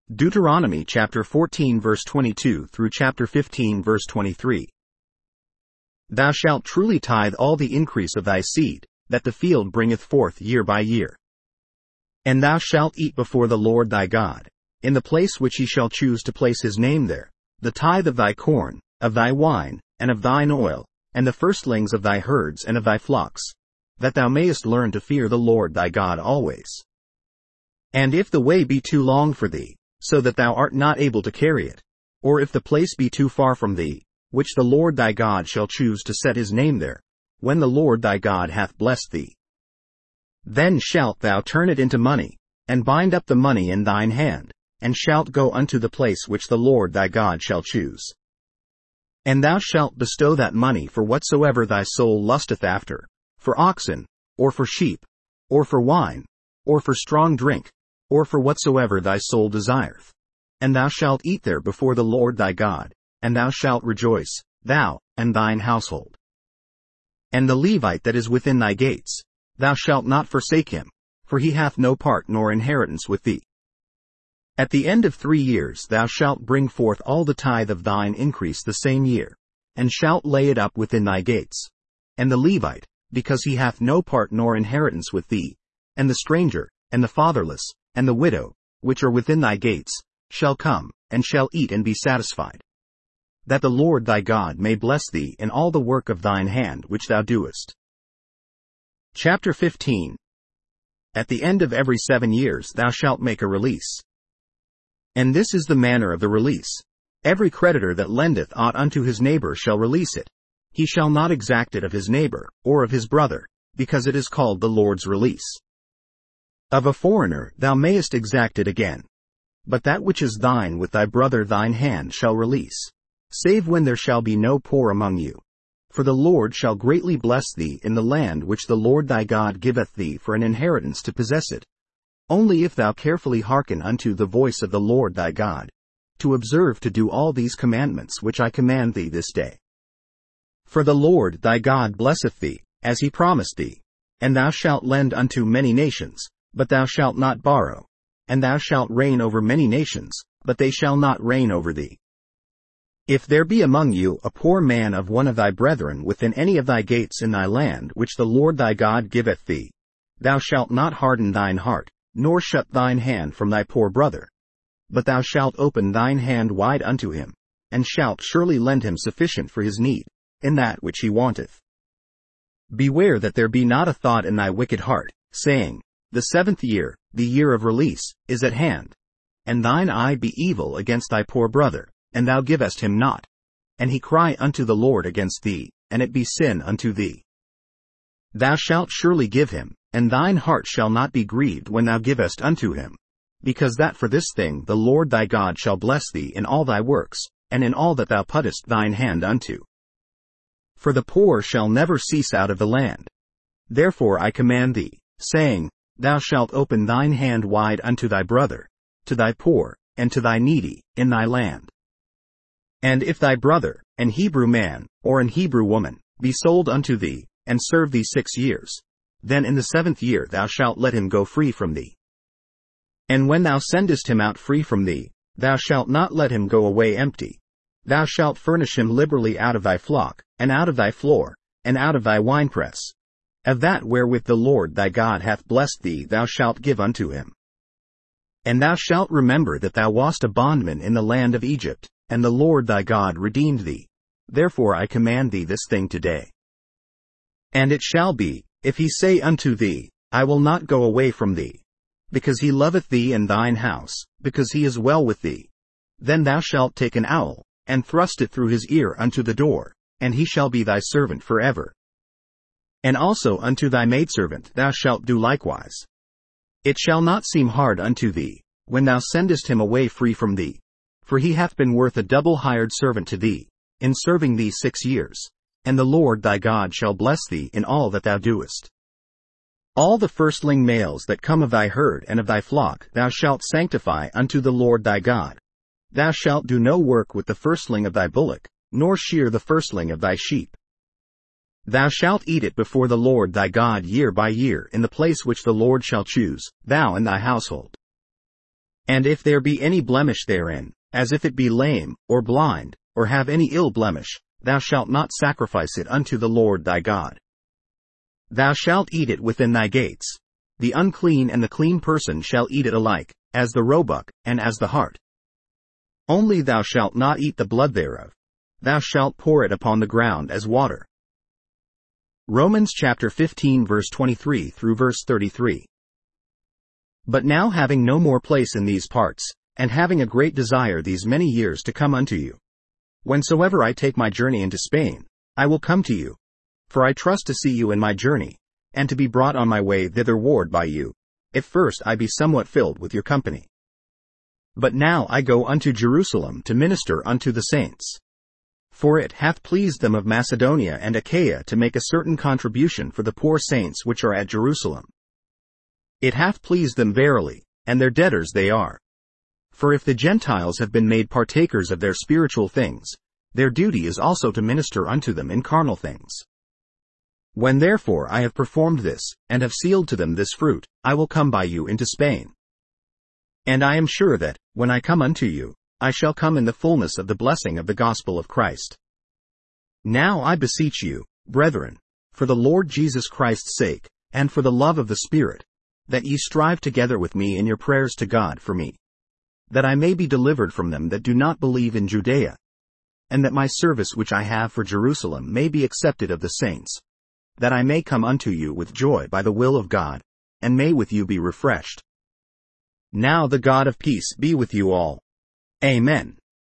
Deuteronomy chapter 14 verse 22 through chapter 15 verse 23. Thou shalt truly tithe all the increase of thy seed, that the field bringeth forth year by year. And thou shalt eat before the Lord thy God, in the place which he shall choose to place his name there, the tithe of thy corn, of thy wine, and of thine oil, and the firstlings of thy herds and of thy flocks, that thou mayest learn to fear the Lord thy God always. And if the way be too long for thee, so that thou art not able to carry it, or if the place be too far from thee, which the Lord thy God shall choose to set his name there, when the Lord thy God hath blessed thee, then shalt thou turn it into money, and bind up the money in thine hand, and shalt go unto the place which the Lord thy God shall choose. And thou shalt bestow that money for whatsoever thy soul lusteth after, for oxen, or for sheep, or for wine, or for strong drink, or for whatsoever thy soul desireth. And thou shalt eat there before the Lord thy God, and thou shalt rejoice, thou, and thine household. And the Levite that is within thy gates, thou shalt not forsake him, for he hath no part nor inheritance with thee. At the end of 3 years thou shalt bring forth all the tithe of thine increase the same year, and shalt lay it up within thy gates. And the Levite, because he hath no part nor inheritance with thee, and the stranger, and the fatherless, and the widow, which are within thy gates, shall come, and shall eat and be satisfied. That the Lord thy God may bless thee in all the work of thine hand which thou doest. Chapter 15. At the end of every 7 years thou shalt make a release. And this is the manner of the release. Every creditor that lendeth aught unto his neighbor shall release it. He shall not exact it of his neighbor, or of his brother, because it is called the Lord's release. Of a foreigner thou mayest exact it again. But that which is thine with thy brother thine hand shall release, save when there shall be no poor among you. For the Lord shall greatly bless thee in the land which the Lord thy God giveth thee for an inheritance to possess it, only if thou carefully hearken unto the voice of the Lord thy God, to observe to do all these commandments which I command thee this day. For the Lord thy God blesseth thee, as he promised thee, and thou shalt lend unto many nations, but thou shalt not borrow, and thou shalt reign over many nations, but they shall not reign over thee. If there be among you a poor man of one of thy brethren within any of thy gates in thy land which the Lord thy God giveth thee, thou shalt not harden thine heart, nor shut thine hand from thy poor brother, but thou shalt open thine hand wide unto him, and shalt surely lend him sufficient for his need, in that which he wanteth. Beware that there be not a thought in thy wicked heart, saying, The 7th year, the year of release, is at hand, and thine eye be evil against thy poor brother, and thou givest him not, and he cry unto the Lord against thee, and it be sin unto thee. Thou shalt surely give him, and thine heart shall not be grieved when thou givest unto him, because that for this thing the Lord thy God shall bless thee in all thy works, and in all that thou puttest thine hand unto. For the poor shall never cease out of the land. Therefore I command thee, saying, Thou shalt open thine hand wide unto thy brother, to thy poor, and to thy needy, in thy land. And if thy brother, an Hebrew man, or an Hebrew woman, be sold unto thee, and serve thee 6 years, then in the 7th year thou shalt let him go free from thee. And when thou sendest him out free from thee, thou shalt not let him go away empty. Thou shalt furnish him liberally out of thy flock, and out of thy floor, and out of thy winepress. Of that wherewith the Lord thy God hath blessed thee thou shalt give unto him. And thou shalt remember that thou wast a bondman in the land of Egypt, and the Lord thy God redeemed thee. Therefore I command thee this thing today. And it shall be, if he say unto thee, I will not go away from thee, because he loveth thee and thine house, because he is well with thee, then thou shalt take an awl, and thrust it through his ear unto the door, and he shall be thy servant forever. And also unto thy maidservant thou shalt do likewise. It shall not seem hard unto thee, when thou sendest him away free from thee, for he hath been worth a double hired servant to thee, in serving thee 6 years, and the Lord thy God shall bless thee in all that thou doest. All the firstling males that come of thy herd and of thy flock thou shalt sanctify unto the Lord thy God. Thou shalt do no work with the firstling of thy bullock, nor shear the firstling of thy sheep. Thou shalt eat it before the Lord thy God year by year in the place which the Lord shall choose, thou and thy household. And if there be any blemish therein, as if it be lame, or blind, or have any ill blemish, thou shalt not sacrifice it unto the Lord thy God. Thou shalt eat it within thy gates. The unclean and the clean person shall eat it alike, as the roebuck, and as the hart. Only thou shalt not eat the blood thereof. Thou shalt pour it upon the ground as water. Romans chapter 15 verse 23 through verse 33. But now having no more place in these parts, and having a great desire these many years to come unto you, whensoever I take my journey into Spain, I will come to you. For I trust to see you in my journey, and to be brought on my way thitherward by you, if first I be somewhat filled with your company. But now I go unto Jerusalem to minister unto the saints. For it hath pleased them of Macedonia and Achaia to make a certain contribution for the poor saints which are at Jerusalem. It hath pleased them verily, and their debtors they are. For if the Gentiles have been made partakers of their spiritual things, their duty is also to minister unto them in carnal things. When therefore I have performed this, and have sealed to them this fruit, I will come by you into Spain. And I am sure that, when I come unto you, I shall come in the fullness of the blessing of the gospel of Christ. Now I beseech you, brethren, for the Lord Jesus Christ's sake, and for the love of the Spirit, that ye strive together with me in your prayers to God for me, that I may be delivered from them that do not believe in Judea, and that my service which I have for Jerusalem may be accepted of the saints, that I may come unto you with joy by the will of God, and may with you be refreshed. Now the God of peace be with you all. Amen.